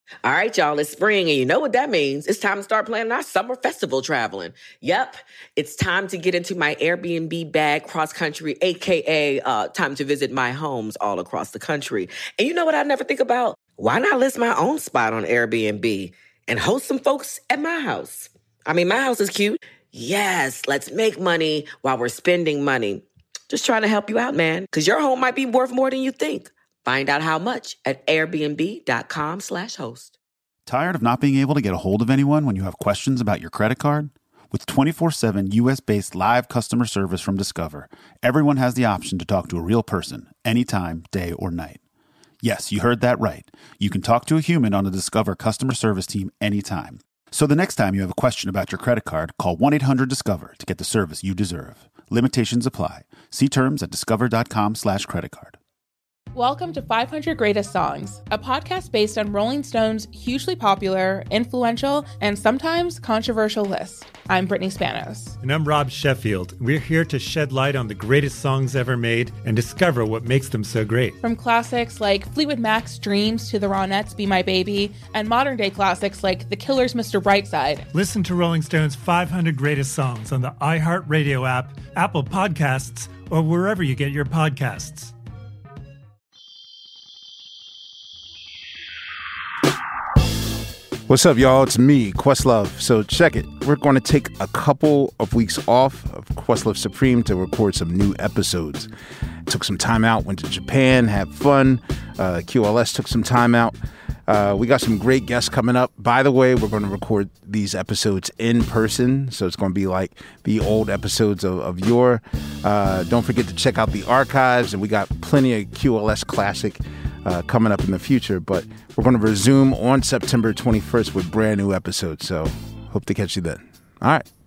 All right, y'all, it's spring, and you know what that means. It's time to start planning our summer festival traveling. Yep, it's time to get into my Airbnb bag cross-country, a.k.a. Time to visit my homes all across the country. And you know what I never think about? Why not list my own spot on Airbnb and host some folks at my house? I mean, my house is cute. Yes, let's make money while we're spending money. Just trying to help you out, man, because your home might be worth more than you think. Find out how much at airbnb.com/host. Tired of not being able to get a hold of anyone when you have questions about your credit card? With 24/7 U.S.-based live customer service from Discover, everyone has the option to talk to a real person anytime, day or night. Yes, you heard that right. You can talk to a human on the Discover customer service team anytime. So the next time you have a question about your credit card, call 1-800-DISCOVER to get the service you deserve. Limitations apply. See terms at discover.com/creditcard. Welcome to 500 Greatest Songs, a podcast based on Rolling Stone's hugely popular, influential, and sometimes controversial list. I'm Brittany Spanos. And I'm Rob Sheffield. We're here to shed light on the greatest songs ever made and discover what makes them so great. From classics like Fleetwood Mac's Dreams to the Ronettes' Be My Baby, and modern-day classics like The Killers' Mr. Brightside. Listen to Rolling Stone's 500 Greatest Songs on the iHeartRadio app, Apple Podcasts, or wherever you get your podcasts. What's up, y'all? It's me, Questlove. So check it. We're going to take a couple of weeks off of Questlove Supreme to record some new episodes. Took some time out, went to Japan, had fun. QLS took some time out. We got some great guests coming up. By the way, we're going to record these episodes in person, so it's going to be like the old episodes of yore. Don't forget to check out the archives, and we got plenty of QLS classic coming up in the future, but we're going to resume on September 21st with brand new episodes, so hope to catch you then. All right.